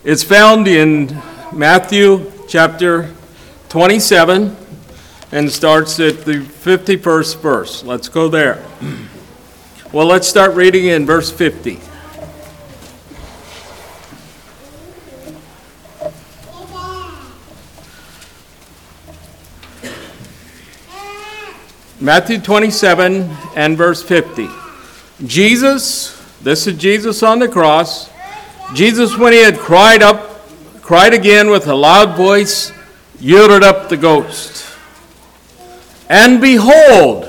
It's found in Matthew chapter 27 and starts at the 51st verse. Let's go there. Well, let's start reading in verse 50. Matthew 27 and verse 50. This is Jesus on the cross. Jesus, when he had cried again with a loud voice, yielded up the ghost. And behold,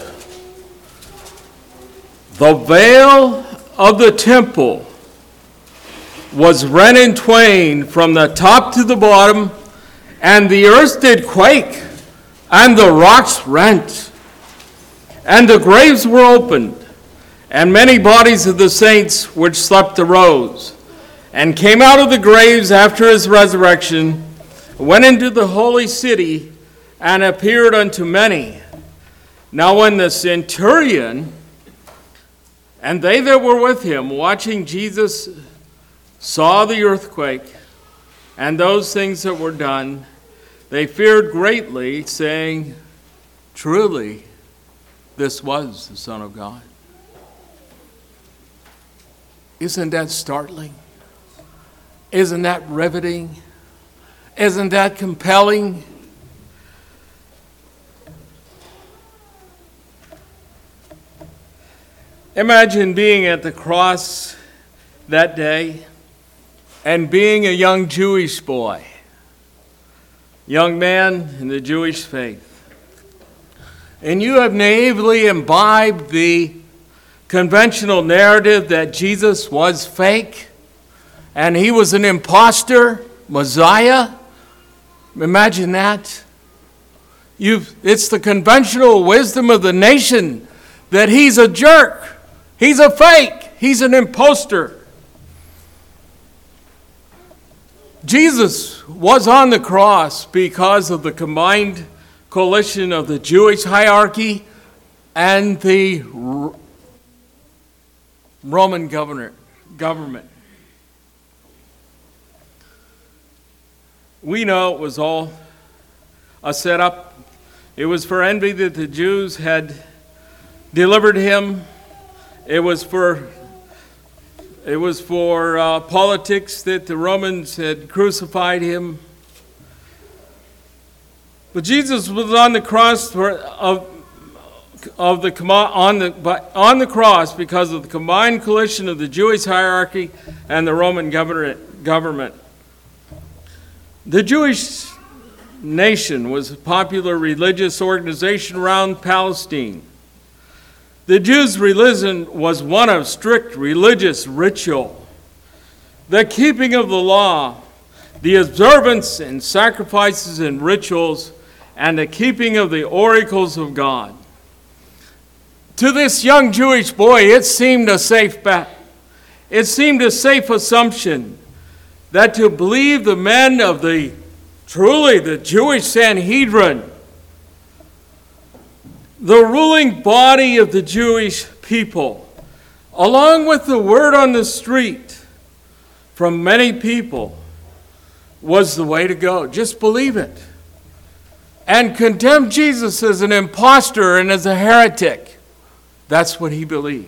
the veil of the temple was rent in twain from the top to the bottom, and the earth did quake, and the rocks rent, and the graves were opened, and many bodies of the saints which slept arose, and came out of the graves after his resurrection, went into the holy city, and appeared unto many. Now when the centurion and they that were with him, watching Jesus, saw the earthquake and those things that were done, they feared greatly, saying, Truly, this was the Son of God. Isn't that startling? Isn't that riveting? Isn't that compelling? Imagine being at the cross that day and being a young Jewish boy, young man in the Jewish faith. And you have naively imbibed the conventional narrative that Jesus was fake and he was an imposter, Messiah. Imagine that. It's the conventional wisdom of the nation that he's a jerk. He's a fake. He's an imposter. Jesus was on the cross because of the combined coalition of the Jewish hierarchy and the Roman government. We know it was all a setup. It was for envy that the Jews had delivered him. It was for politics that the Romans had crucified him. But Jesus was on the cross on the cross because of the combined coalition of the Jewish hierarchy and the Roman government. The Jewish nation was a popular religious organization around Palestine. The Jews' religion was one of strict religious ritual, the keeping of the law, the observance and sacrifices and rituals, and the keeping of the oracles of God. To this young Jewish boy, it seemed a safe bet. It seemed a safe assumption that to believe the men of the Jewish Sanhedrin, the ruling body of the Jewish people, along with the word on the street from many people, was the way to go. Just believe it. And condemn Jesus as an imposter and as a heretic. That's what he believed.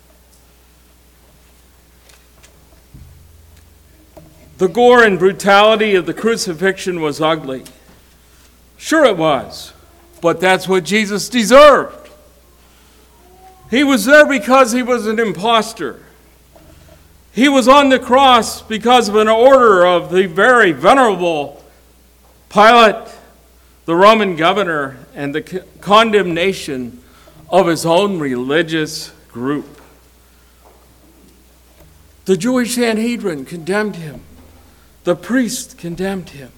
The gore and brutality of the crucifixion was ugly. Sure it was. But that's what Jesus deserved. He was there because he was an imposter. He was on the cross because of an order of the very venerable Pilate, the Roman governor, and the condemnation of his own religious group. The Jewish Sanhedrin condemned him. The priests condemned him.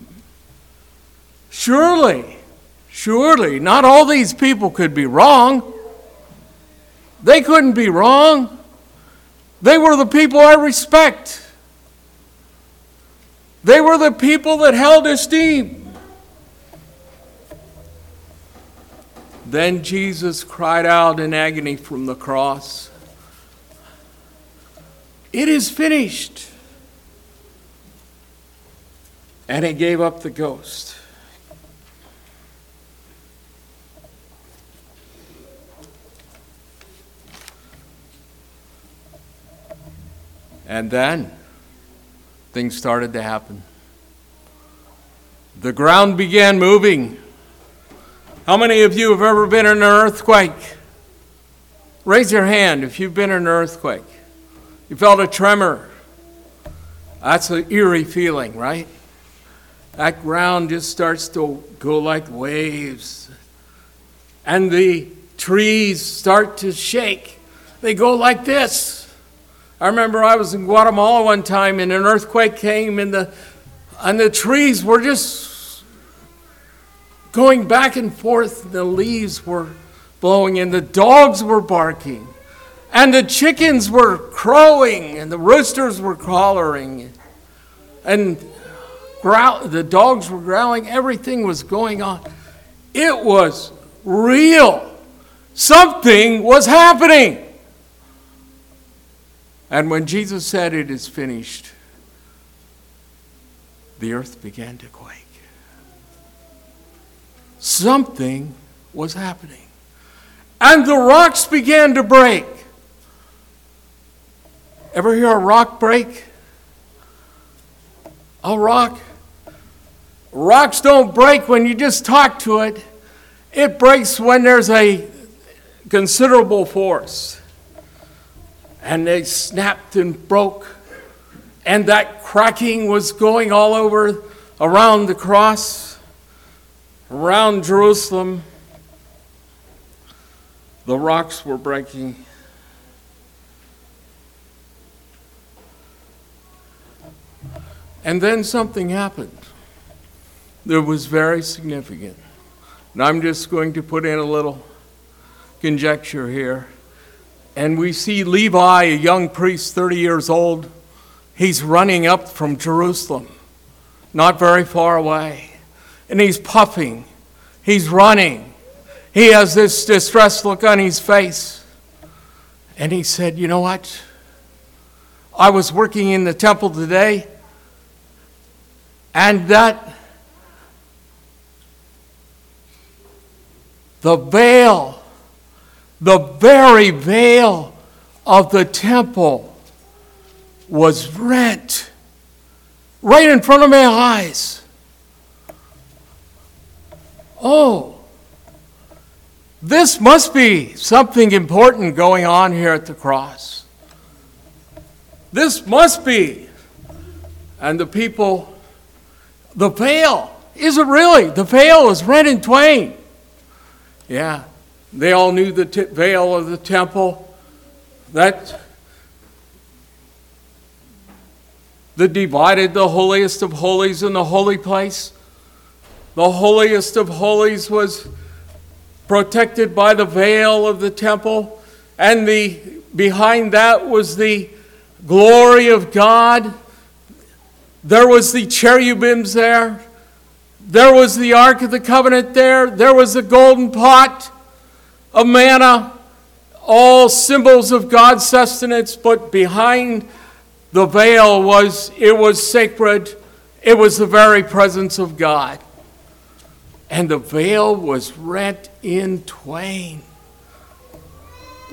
Surely, not all these people could be wrong. They couldn't be wrong. They were the people I respect. They were the people that held esteem. Then Jesus cried out in agony from the cross, "It is finished." and he gave up the ghost. And then things started to happen. The ground began moving. How many of you have ever been in an earthquake? Raise your hand if you've been in an earthquake. You felt a tremor. That's an eerie feeling, right? That ground just starts to go like waves. And the trees start to shake. They go like this. I remember I was in Guatemala one time and an earthquake came and the trees were just going back and forth. The leaves were blowing and the dogs were barking and the chickens were crowing and the roosters were hollering and the dogs were growling. Everything was going on. It was real. Something was happening. And when Jesus said, "It is finished," the earth began to quake. Something was happening. And the rocks began to break. Ever hear a rock break? A rock? Rocks don't break when you just talk to it. It breaks when there's a considerable force. And they snapped and broke. And that cracking was going all over around the cross, around Jerusalem. The rocks were breaking. And then something happened that was very significant. And I'm just going to put in a little conjecture here. And we see Levi, a young priest, 30 years old. He's running up from Jerusalem, not very far away. And he's puffing. He's running. He has this distressed look on his face. And he said, "You know what? I was working in the temple today, and the veil, the very veil of the temple was rent right in front of my eyes." Oh, this must be something important going on here at the cross. This must be. And the people, the veil, is it really? The veil is rent in twain. Yeah. They all knew the veil of the temple that divided the holiest of holies and the holy place. The holiest of holies was protected by the veil of the temple, and behind that was the glory of God. There was the cherubims there. There was the Ark of the Covenant there. There was the golden pot of manna, all symbols of God's sustenance, but behind the veil was sacred. It was the very presence of God. And the veil was rent in twain. A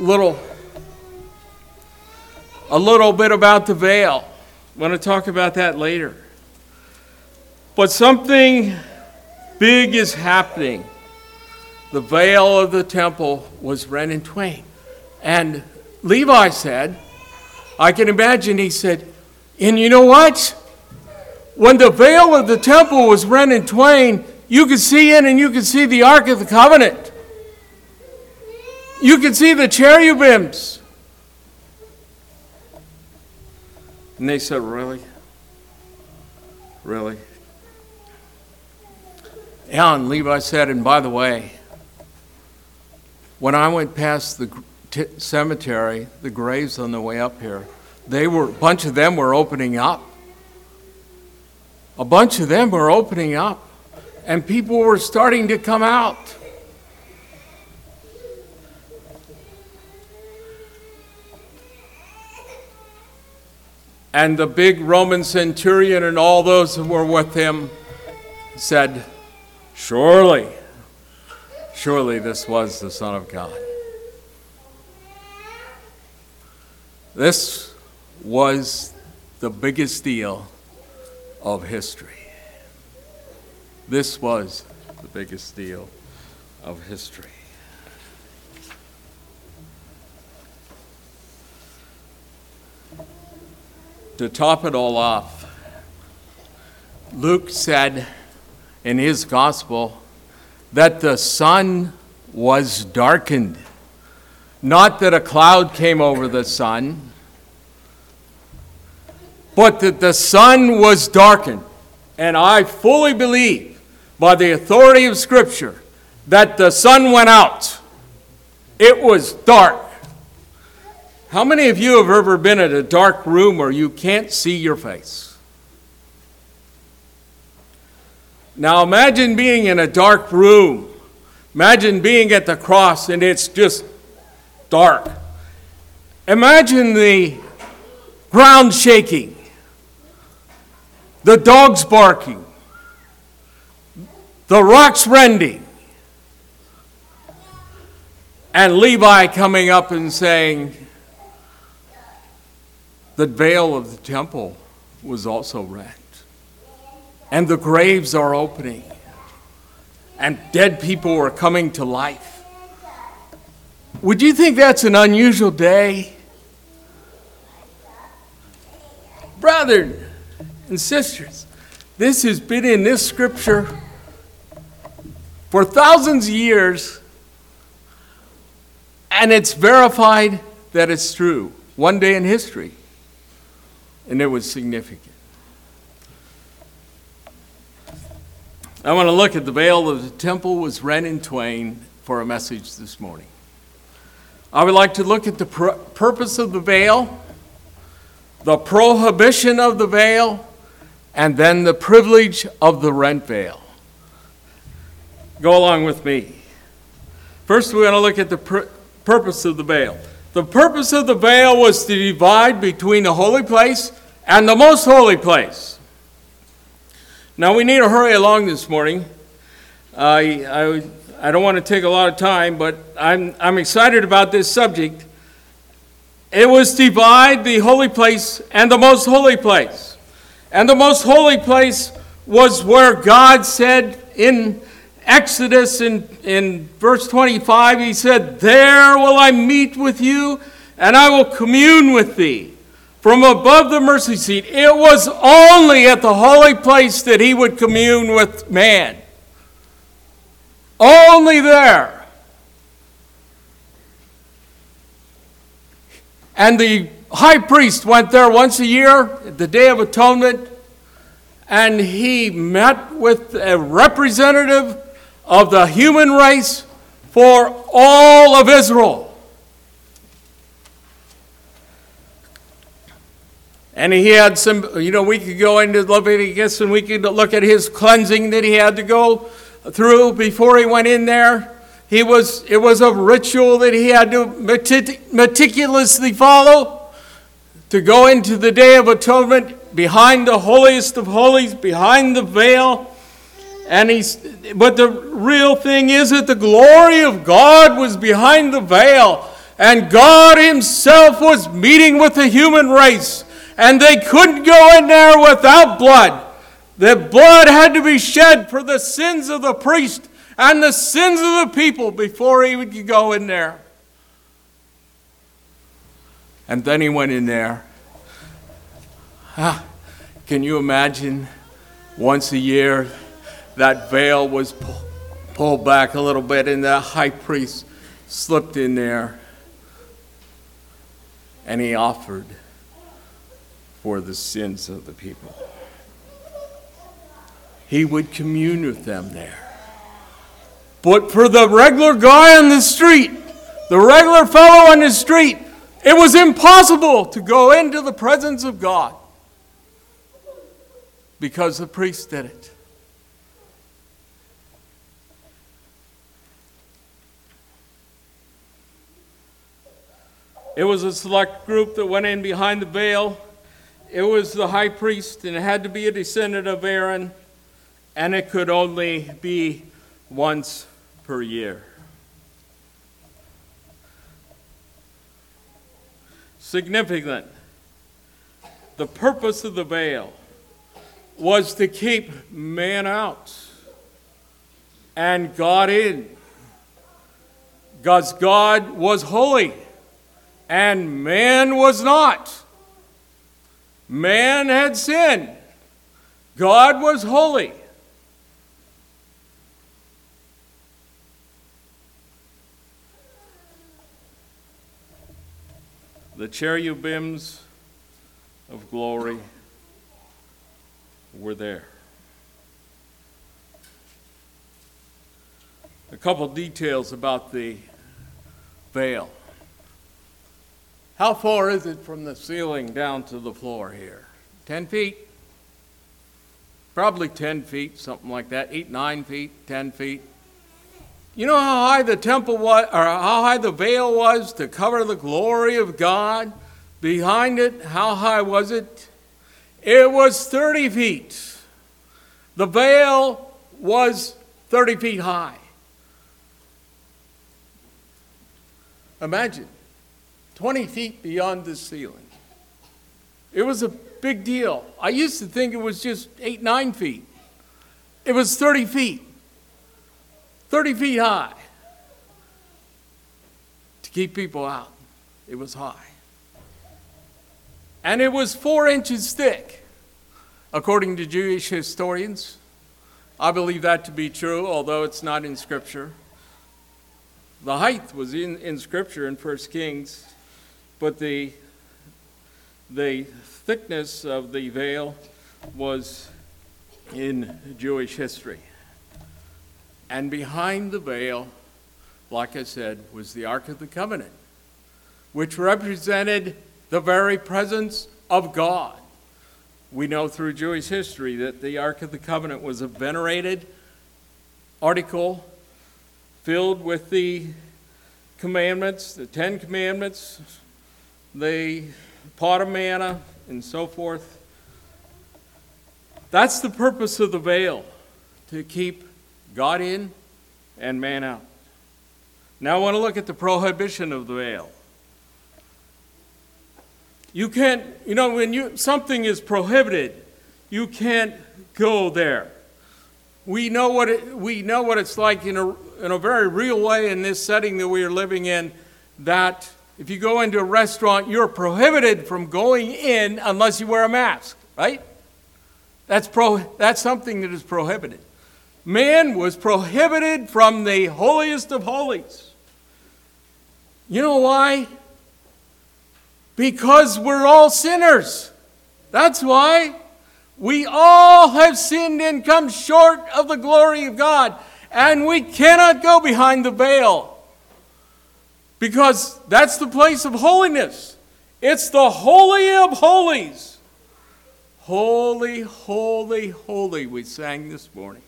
little bit about the veil. I'm going to talk about that later. But something big is happening. The veil of the temple was rent in twain. And Levi said, I can imagine, he said, and you know what? When the veil of the temple was rent in twain, you could see in and you could see the Ark of the Covenant. You could see the cherubims. And they said, really? Really? Yeah, and Levi said, and by the way, when I went past the cemetery, the graves on the way up here, a bunch of them were opening up. A bunch of them were opening up. And people were starting to come out. And the big Roman centurion and all those who were with him said, surely, surely this was the Son of God. This was the biggest deal of history. This was the biggest deal of history. To top it all off, Luke said in his gospel that the sun was darkened. Not that a cloud came over the sun, but that the sun was darkened. And I fully believe, by the authority of Scripture, that the sun went out. It was dark. How many of you have ever been in a dark room where you can't see your face? Now imagine being in a dark room. Imagine being at the cross and it's just dark. Imagine the ground shaking, the dogs barking, the rocks rending, and Levi coming up and saying, the veil of the temple was also rent, and the graves are opening, and dead people are coming to life. Would you think that's an unusual day? Brothers and sisters, this has been in this scripture for thousands of years, and it's verified that it's true. One day in history. And it was significant. I want to look at the veil of the temple was rent in twain for a message this morning. I would like to look at the purpose of the veil, the prohibition of the veil, and then the privilege of the rent veil. Go along with me. First, we're going to look at the purpose of the veil. The purpose of the veil was to divide between the holy place and the most holy place. Now we need to hurry along this morning. I don't want to take a lot of time, but I'm excited about this subject. It was to divide the holy place and the most holy place. And the most holy place was where God said in Exodus in verse 25, he said, there will I meet with you, and I will commune with thee. From above the mercy seat, it was only at the holy place that he would commune with man. Only there. And the high priest went there once a year, at the Day of Atonement, and he met with a representative of the human race for all of Israel. And he had some, we could go into Leviticus and we could look at his cleansing that he had to go through before he went in there. It was a ritual that he had to meticulously follow to go into the Day of Atonement behind the holiest of holies, behind the veil. But the real thing is that the glory of God was behind the veil, and God himself was meeting with the human race, and they couldn't go in there without blood. The blood had to be shed for the sins of the priest and the sins of the people before he would go in there. And then he went in there. Can you imagine once a year that veil was pulled back a little bit and the high priest slipped in there and he offered for the sins of the people. He would commune with them there. But for the regular guy on the street, the regular fellow on the street, it was impossible to go into the presence of God because the priest did it. It was a select group that went in behind the veil, it was the high priest, and it had to be a descendant of Aaron, and it could only be once per year. Significant. The purpose of the veil was to keep man out and God in. Because God was holy and man was not. Man had sinned. God was holy. The cherubims of glory were there. A couple details about the veil. How far is it from the ceiling down to the floor here? 10 feet? Probably 10 feet, something like that. 8, 9 feet, 10 feet. You know how high the temple was, or how high the veil was to cover the glory of God? Behind it, how high was it? It was 30 feet. The veil was 30 feet high. Imagine, 20 feet beyond the ceiling. It was a big deal. I used to think it was just 8, 9 feet. It was 30 feet. 30 feet high. To keep people out. It was high. And it was 4 inches thick, according to Jewish historians. I believe that to be true, although it's not in Scripture. The height was in Scripture in 1 Kings, but the thickness of the veil was in Jewish history. And behind the veil, like I said, was the Ark of the Covenant, which represented the very presence of God. We know through Jewish history that the Ark of the Covenant was a venerated article filled with the commandments, the 10 commandments, the pot of manna, and so forth. That's the purpose of the veil, to keep God in and man out. Now I want to look at the prohibition of the veil. You can't, when something is prohibited, you can't go there. We know what it's like in a very real way in this setting that we are living in, that if you go into a restaurant, you're prohibited from going in unless you wear a mask, right? That's something that is prohibited. Man was prohibited from the holiest of holies. You know why? Because we're all sinners. That's why. We all have sinned and come short of the glory of God. And we cannot go behind the veil. Because that's the place of holiness. It's the holy of holies. Holy, holy, holy, we sang this morning.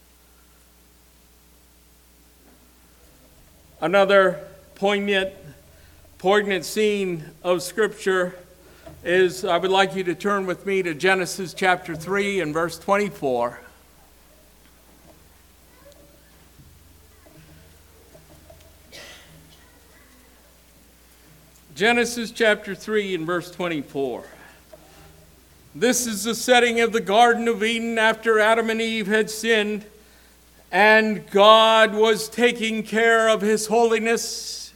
Another poignant scene of Scripture is, I would like you to turn with me to Genesis chapter 3 and verse 24. Genesis chapter 3 and verse 24. This is the setting of the Garden of Eden after Adam and Eve had sinned, and God was taking care of His holiness,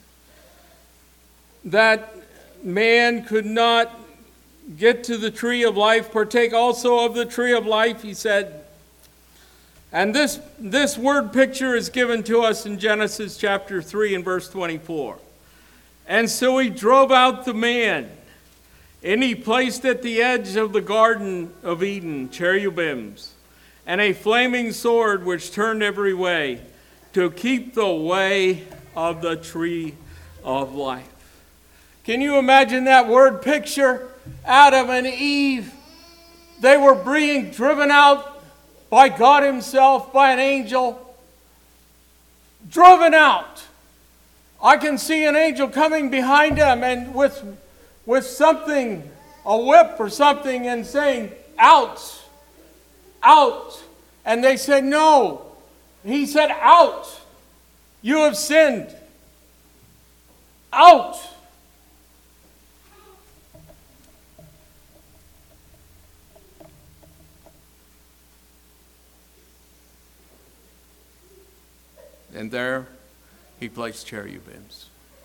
that man could not get to the tree of life, partake also of the tree of life, He said. And this word picture is given to us in Genesis chapter 3 and verse 24. And so He drove out the man, and He placed at the edge of the Garden of Eden cherubims, and a flaming sword which turned every way, to keep the way of the tree of life. Can you imagine that word picture? Adam and Eve, they were being driven out by God Himself, by an angel. Driven out. I can see an angel coming behind them and with something a whip or something and saying, out, out. And they said, no. He said, out. You have sinned. Out. And there he placed cherubims.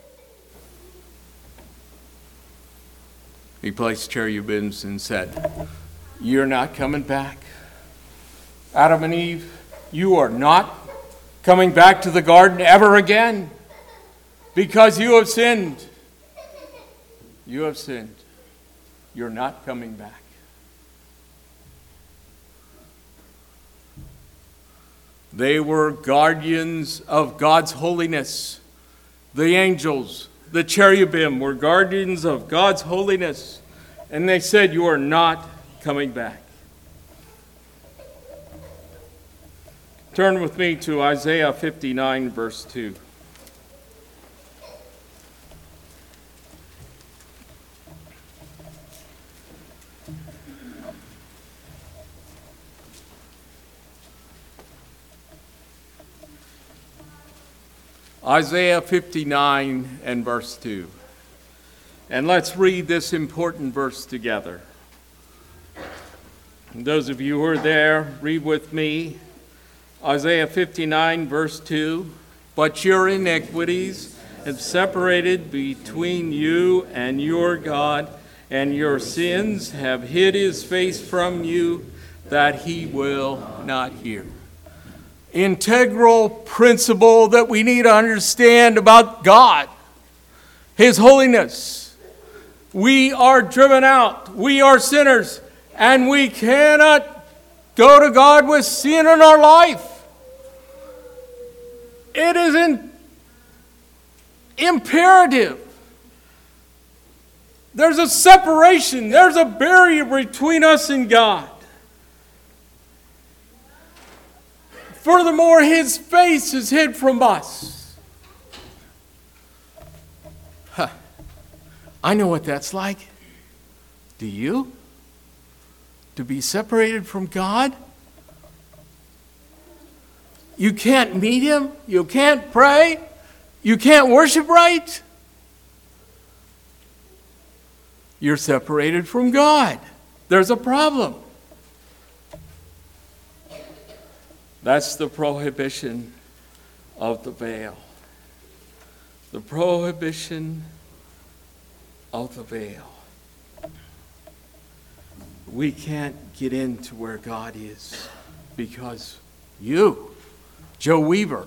He placed cherubims and said, you're not coming back. Adam and Eve, you are not coming back to the garden ever again because you have sinned. You have sinned. You're not coming back. They were guardians of God's holiness. The angels, the cherubim, were guardians of God's holiness. And they said, you are not coming back. Turn with me to Isaiah 59, verse 2. Isaiah 59 and verse 2. And let's read this important verse together. And those of you who are there, read with me. Isaiah 59 verse 2. But your iniquities have separated between you and your God, and your sins have hid his face from you, that he will not hear. Integral principle that we need to understand about God, his holiness. We are driven out. We are sinners, and we cannot go to God with sin in our life. It is imperative. There's a separation. There's a barrier between us and God. Furthermore, his face is hid from us. I know what that's like. Do you? To be separated from God? You can't meet him. You can't pray. You can't worship right. You're separated from God. There's a problem. That's the prohibition of the veil. The prohibition of the veil. We can't get into where God is because you, Joe Weaver,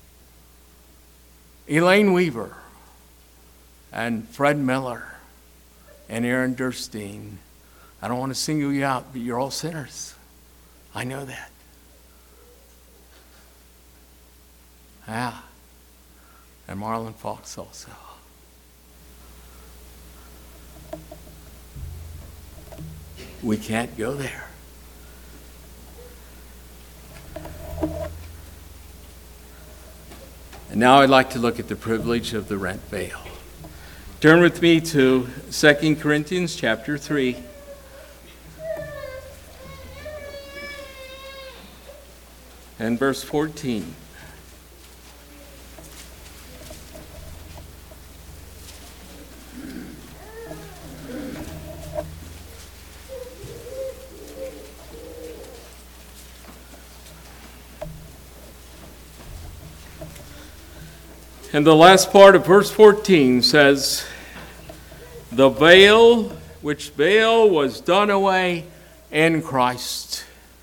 Elaine Weaver, and Fred Miller, and Aaron Durstein, I don't want to single you out, but you're all sinners. I know that. Yeah. And Marlon Fox also. We can't go there. And now I'd like to look at the privilege of the rent veil. Turn with me to 2 Corinthians chapter 3. And verse 14. And the last part of verse 14 says, the veil, which veil was done away in Christ.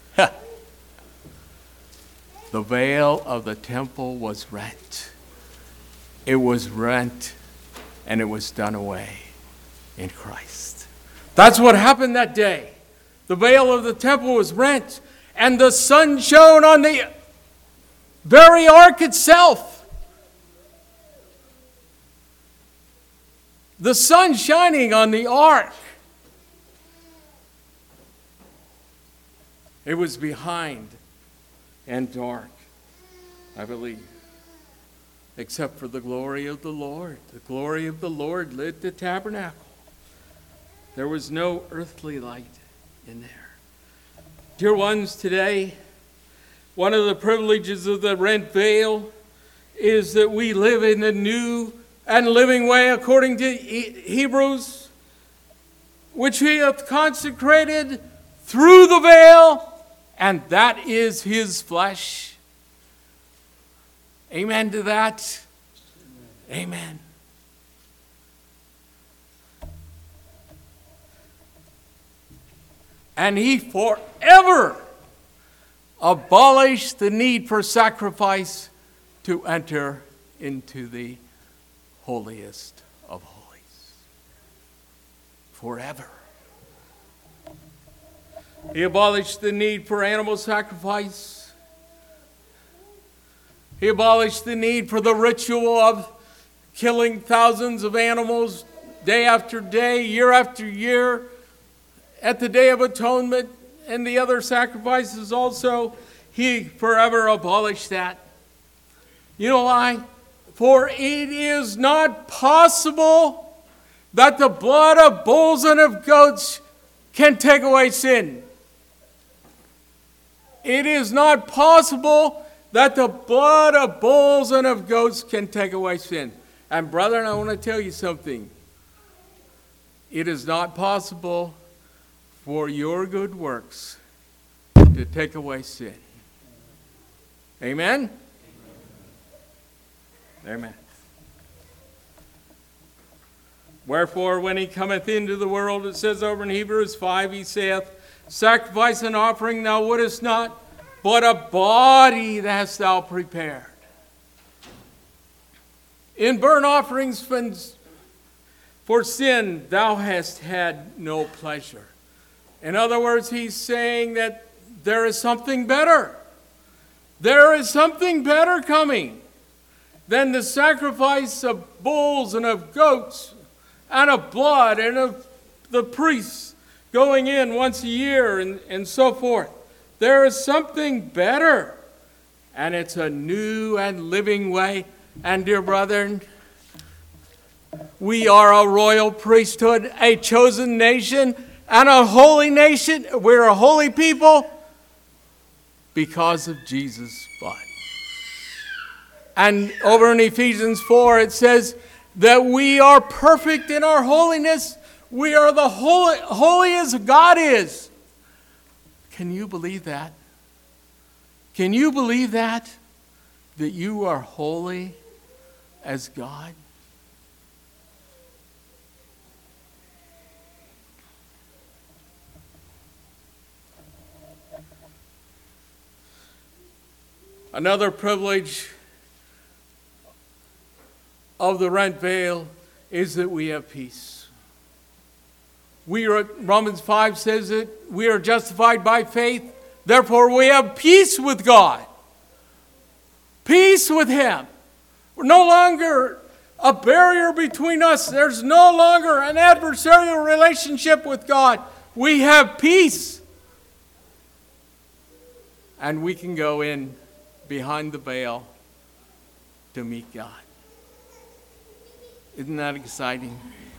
The veil of the temple was rent. It was rent and it was done away in Christ. That's what happened that day. The veil of the temple was rent and the sun shone on the very ark itself. The sun shining on the ark. It was behind and dark, I believe, except for the glory of the Lord. The glory of the Lord lit the tabernacle. There was no earthly light in there. Dear ones, today, one of the privileges of the rent veil is that we live in a new and living way according to Hebrews, which he hath consecrated through the veil, and that is his flesh. Amen to that. Amen. And he forever abolished the need for sacrifice to enter into the holiest of holies. Forever. He abolished the need for animal sacrifice. He abolished the need for the ritual of killing thousands of animals day after day, year after year, at the Day of Atonement and the other sacrifices also. He forever abolished that. You know why? For it is not possible that the blood of bulls and of goats can take away sin. It is not possible that the blood of bulls and of goats can take away sin. And brethren, I want to tell you something. It is not possible for your good works to take away sin. Amen? Amen. Wherefore, when he cometh into the world, it says over in Hebrews 5, he saith, sacrifice and offering thou wouldest not, but a body hast thou prepared. In burnt offerings for sin thou hast had no pleasure. In other words, he's saying that there is something better. There is something better coming than the sacrifice of bulls and of goats and of blood and of the priests going in once a year and so forth. There is something better, and it's a new and living way. And dear brethren, we are a royal priesthood, a chosen nation, and a holy nation. We're a holy people because of Jesus' blood. And over in Ephesians 4, it says that we are perfect in our holiness. We are the holy as God is. Can you believe that? Can you believe that? That you are holy as God? Another privilege of the rent veil is that we have peace. Romans 5 says that we are justified by faith, therefore we have peace with God. Peace with Him. We're no longer a barrier between us. There's no longer an adversarial relationship with God. We have peace. And we can go in behind the veil to meet God. Isn't that exciting?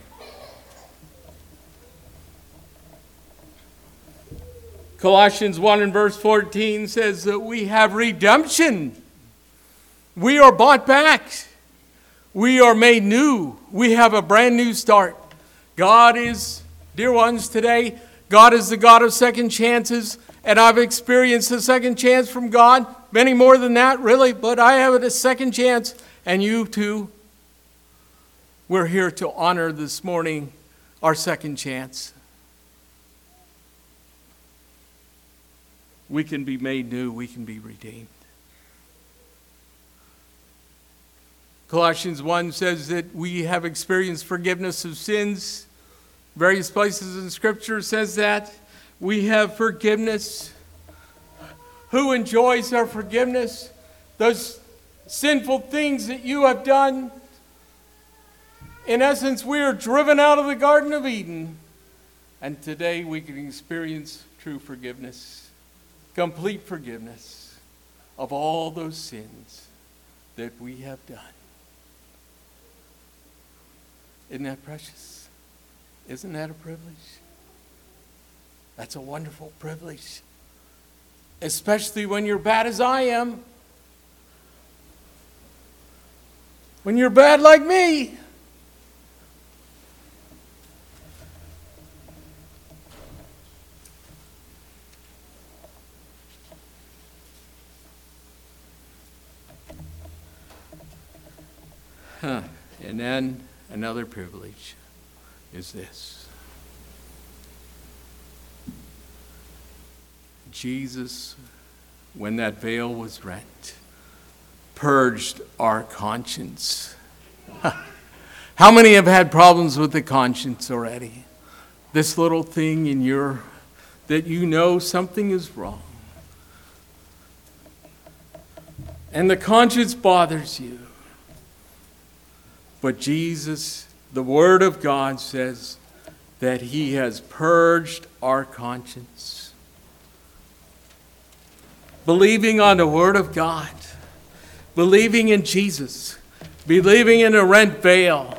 Colossians 1 and verse 14 says that we have redemption. We are bought back. We are made new. We have a brand new start. God is, dear ones, today, God is the God of second chances. And I've experienced a second chance from God. Many more than that, really. But I have a second chance. And you too. We're here to honor this morning our second chance. We can be made new. We can be redeemed. Colossians 1 says that we have experienced forgiveness of sins. Various places in Scripture says that. We have forgiveness. Who enjoys our forgiveness? Those sinful things that you have done. In essence, we are driven out of the Garden of Eden. And today we can experience true forgiveness. Complete forgiveness of all those sins that we have done. Isn't that precious? Isn't that a privilege? That's a wonderful privilege. Especially when you're bad as I am. When you're bad like me. And then another privilege is this. Jesus, when that veil was rent, purged our conscience. How many have had problems with the conscience already? This little thing in that you know something is wrong. And the conscience bothers you. But Jesus, the Word of God says that He has purged our conscience. Believing on the Word of God, believing in Jesus, believing in a rent veil,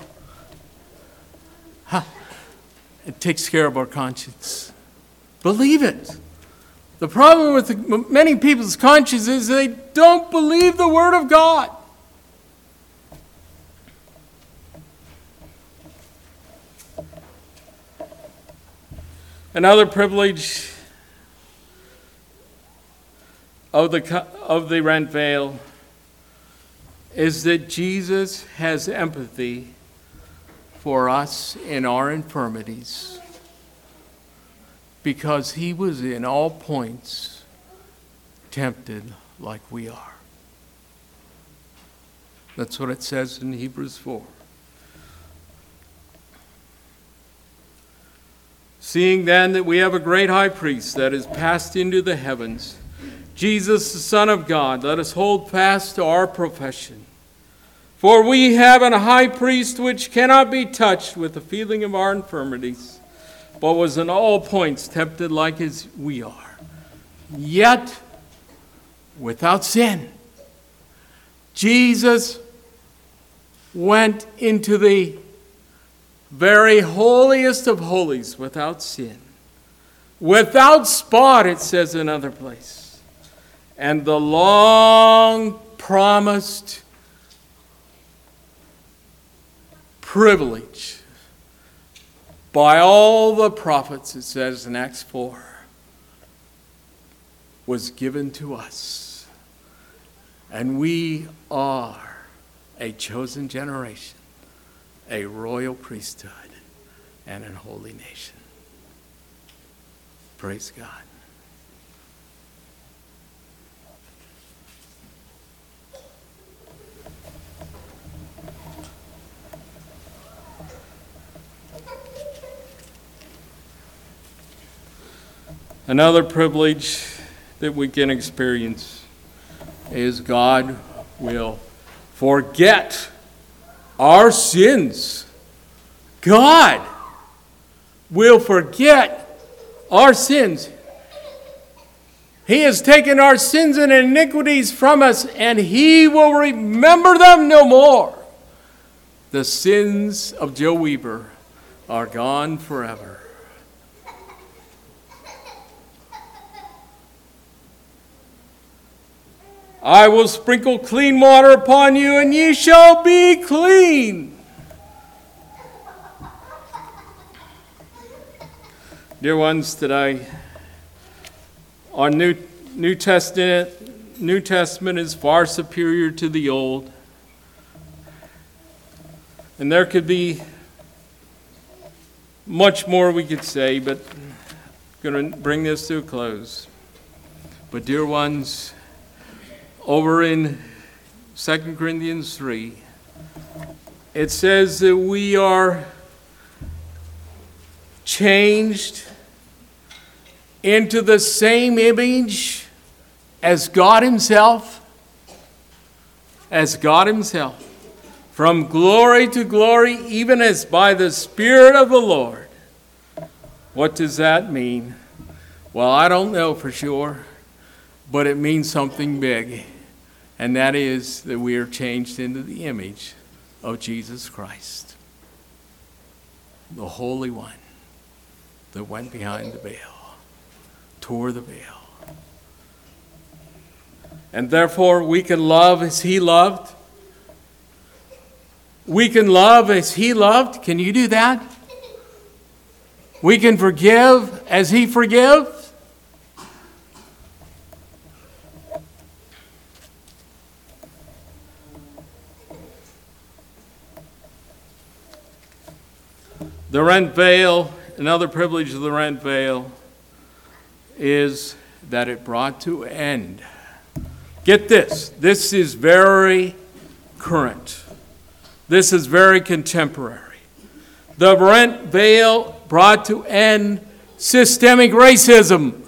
it takes care of our conscience. Believe it. The problem with many people's conscience is they don't believe the Word of God. Another privilege of the rent veil is that Jesus has empathy for us in our infirmities because He was in all points tempted like we are. That's what it says in Hebrews 4. Seeing then that we have a great high priest that is passed into the heavens, Jesus, the Son of God, let us hold fast to our profession. For we have a high priest which cannot be touched with the feeling of our infirmities, but was in all points tempted like as we are, yet without sin. Jesus went into the very holiest of holies without sin. Without spot, it says in another place. And the long promised privilege by all the prophets, it says in Acts 4, was given to us. And we are a chosen generation, a royal priesthood, and a holy nation. Praise God. Another privilege that we can experience is God will forget our sins. God will forget our sins. He has taken our sins and iniquities from us, and He will remember them no more. The sins of Joe Weaver are gone forever. I will sprinkle clean water upon you, and ye shall be clean. Dear ones, today, our New Testament is far superior to the Old. And there could be much more we could say, but I'm going to bring this to a close. But dear ones, over in 2 Corinthians 3, it says that we are changed into the same image as God Himself. As God Himself. From glory to glory, even as by the Spirit of the Lord. What does that mean? Well, I don't know for sure, but it means something big. And that is that we are changed into the image of Jesus Christ. the Holy One that went behind the veil, tore the veil. And therefore we can love as he loved. We can love as he loved. Can you do that? We can forgive as he forgives. The rent veil, another privilege of the rent veil, is that it brought to end. Get this. This is very current. This is very contemporary. The rent veil brought to end systemic racism.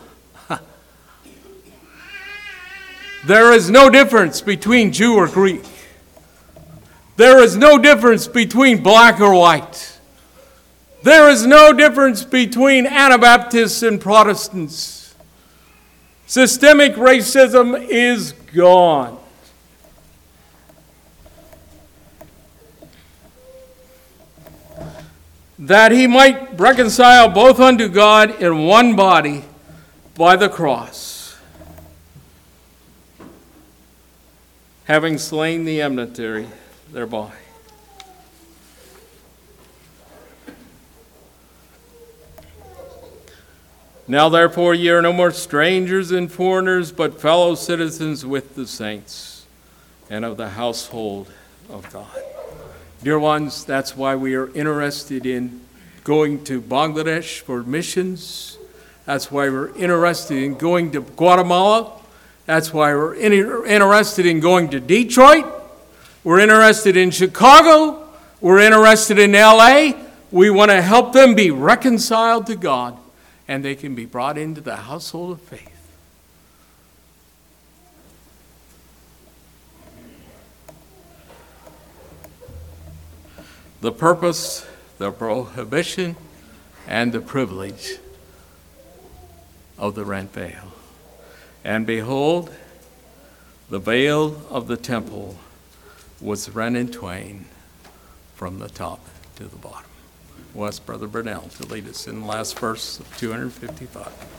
There is no difference between Jew or Greek. There is no difference between black or white. There is no difference between Anabaptists and Protestants. Systemic racism is gone. That he might reconcile both unto God in one body by the cross, having slain the enmity thereby. Now therefore ye are no more strangers and foreigners, but fellow citizens with the saints and of the household of God. Dear ones, that's why we are interested in going to Bangladesh for missions. That's why we're interested in going to Guatemala. That's why we're interested in going to Detroit. We're interested in Chicago. We're interested in LA. We want to help them be reconciled to God, and they can be brought into the household of faith. The purpose, the prohibition, and the privilege of the rent veil. And behold, the veil of the temple was rent in twain from the top to the bottom. We'll ask Brother Burnell to lead us in the last verse of 255.